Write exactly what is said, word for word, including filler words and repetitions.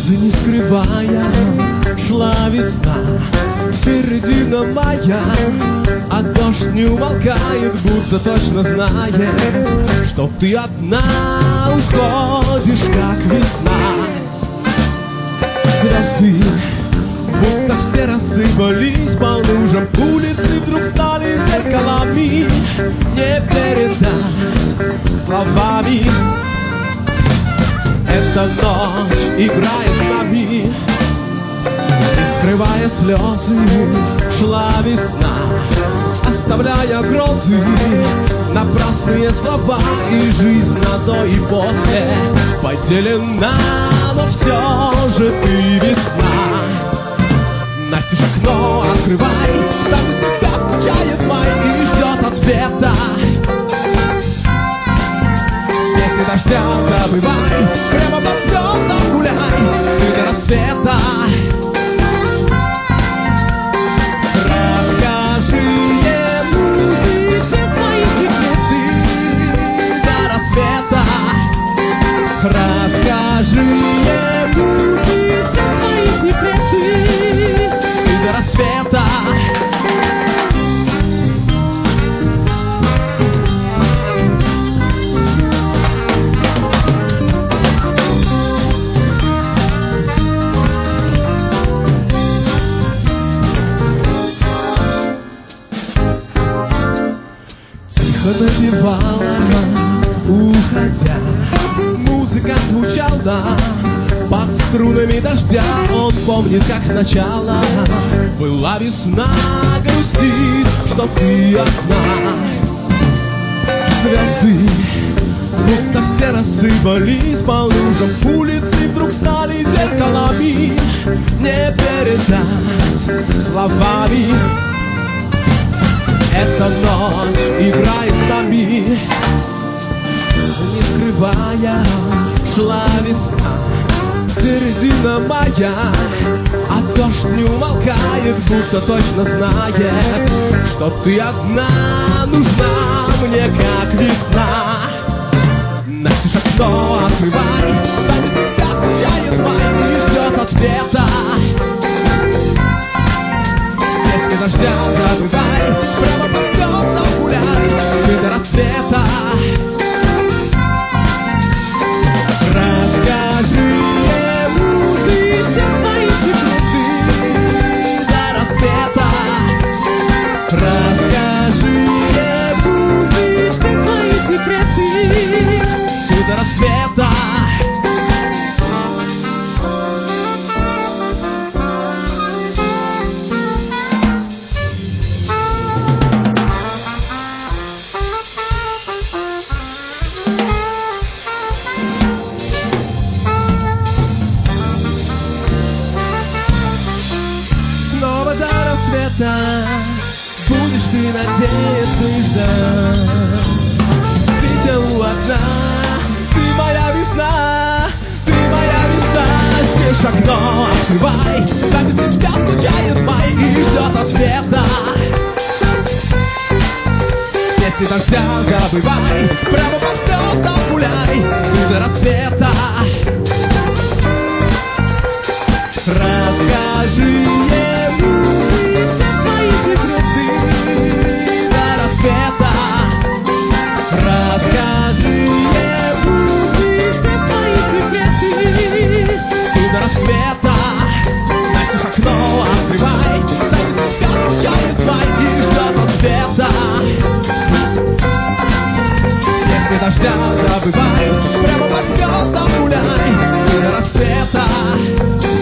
не скрывая, шла весна, середина мая, а дождь не умолкает, будто точно знает, что ты одна уходишь, как весна. Звезды, будто все рассыпались по лужам, улицы вдруг стали зеркалами, не передать словами. Эта ночь играет с нами, не скрывая слезы, шла весна, оставляя грозы, напрасные слова, и жизнь на до и после поделена, но все же ты весна. Настежь окно, открывай, там всегда скучает май и ждет ответа. Если дождя забывай, прямо по звездам гуляй, ты до рассвета. Расскажи ему все свои секреты до рассвета. Расскажи ему все свои секреты до рассвета. Напевала, уходя, музыка звучала под струнами дождя. Он помнит, как сначала была весна, грустит, что ты одна. Звезды, будто все рассыпались по лужам, улицы вдруг стали зеркалами, не передать словами. Эта ночь играет с нами, не скрывая, шла весна, середина мая, а дождь не умолкает, будто точно знает, что ты одна нужна мне, как весна. Настежь окно, открывай, там всегда скучает май и ждет ответа. Если дождя забывай, прямо по звездам гуляй, ты до рассвета. Расскажи ему ты все свои секреты до рассвета. Расскажи ему ты все свои секреты до рассвета. Будешь ты надеяться и ждать. Сидя у окна, ты моя весна, ты моя весна. Здесь окно открывай, там всегда скучает май и ждет ответа. Если дождя забывай, прямо по звездам гуляй, ты до рассвета. Расскажи ему свои секреты до рассвета. Расскажи ему все свои секреты до рассвета. Настежь окно, открывай, там всегда скучает май и ждет ответа. Если дождя забывай, прямо по звездам гуляй до рассвета.